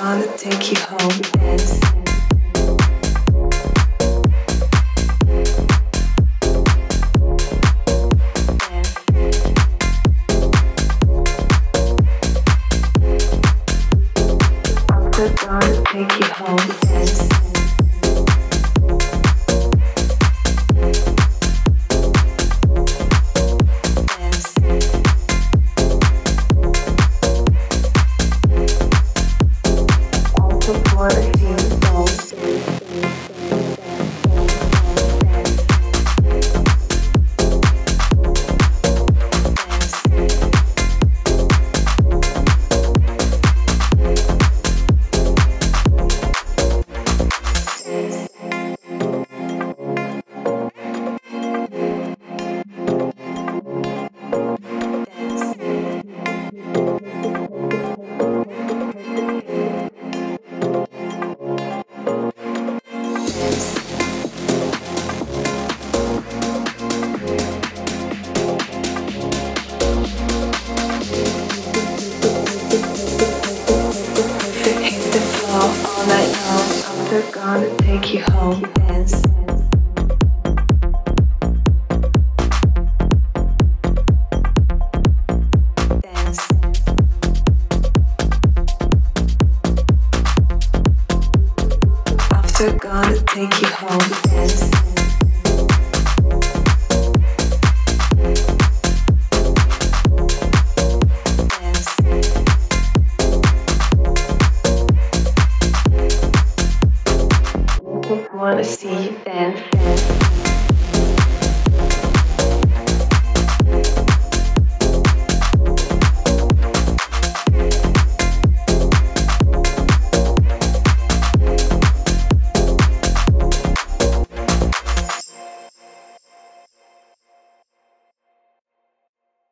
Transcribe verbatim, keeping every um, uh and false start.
gonna take you home, dance. After gonna take you home, dance. Gonna take you home, dance. Dance. After gonna take you home, dance. Wanna see you dance, dance.